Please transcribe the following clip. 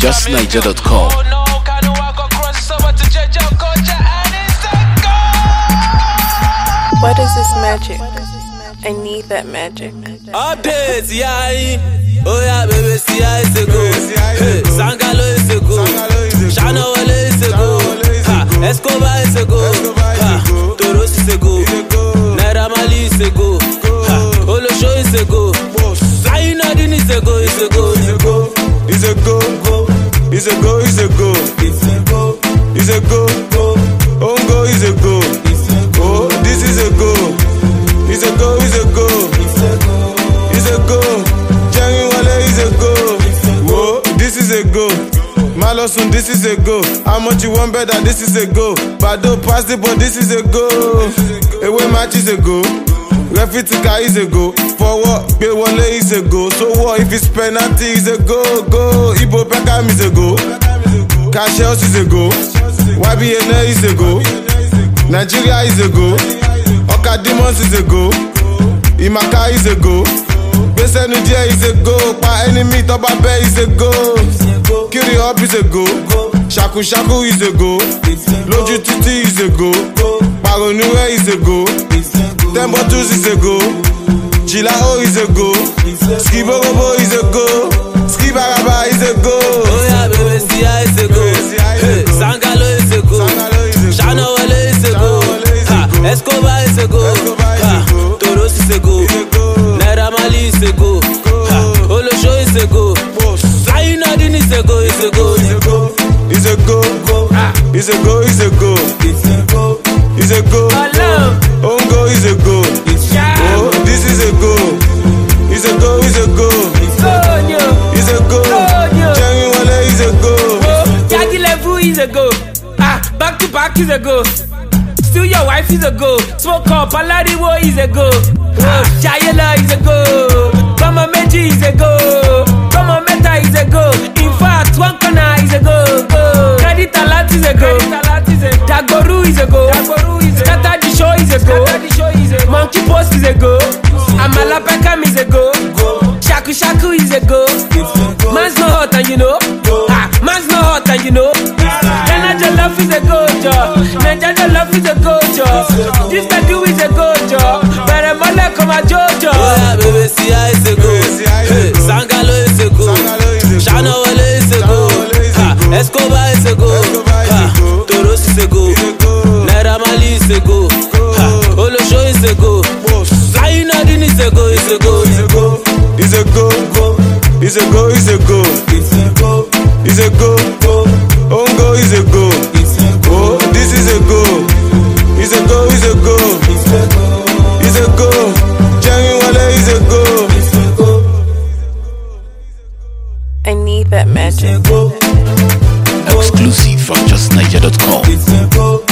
justniger.com. What is this magic? I need that magic. Updates, yeah. Oh yeah, baby, see I is a go. Hey, Sangalo is a go. Shano Wale is a go. Escobar is a go. Toros is a go. Naira Marley is a go. Olosho is a go. Flying Odin is a go. Is a go. Is a go. Is a go. Is a go. Is a go. Ongo is a go. Oh, this is a go. Is a go. Is a go. Is a go. Jerry Wale is a go. Whoa, this is a go. Malosun, this is a go. How much you want better? This is a go. Bado pass the ball, this is a go. Away match is a go. Refitika is a go. Forward, Be Wale is a go. So what if it's penalty is a go? Go. Ibo Pekam is a go. Cash is a go. YBN is a go. Nigeria is a go. Oka Demons is a go. Imaka is a go. Bese Nigeria is a go. Pa enemy Toba Bay is a go. Kiri up is a go. Shaku Shaku is a go. Loju Titi is a go. Paronue is a go. Tembo Tools is a go. Chilao is a go. Skiborobo is a go. Skibaraba is a go. Oh yeah, baby, see I is a go. Hey, Sangalo is a go. Shano Wale is a go. Escobar is a go. Toros is a go. Naira Marley is a go. Olosho is a go. Flying Odin is a go. Is a go. Is a go. Is a go. Is a go. Is a go. Ongo is a go. Oh, this is a go. Is a go. Is a go. Is a go. Jerry Wale is a go. Yagi Levu is a go. Back to back is a go. Still your wife is a go. Smoke up, Alariwo is a go. Chayela is a go. Mama Meji is a go. Mama Meta is a go. In fact, one corner is a go. Credit Alat is a go. Dagoru is a go. Scatter the show is a go. Monkey Post is a go. Amala Pekam is a go. Shaku Shaku is a go. Man's no hot and you know. Man's no hot and you know. Naija love is a go job. Naija love is a go job. This Bedu is a go job. Bere Mole come a Jojo. Oh yeah, baby, see I is a go. Hey, Sangalo is a go. Shano Wale is a go. Escobar is a go. Toros is a go. Naira Marley is a go. Olosho is a go. Flying Odin is a go. Is a go. Is a go. Is a go. Is a go. Is a go. Ongo is a go. Oh, this is a go. Is a go. Is a go. Is a go. Jerry Wale is a go. I need that magic. Exclusive from justniger.com.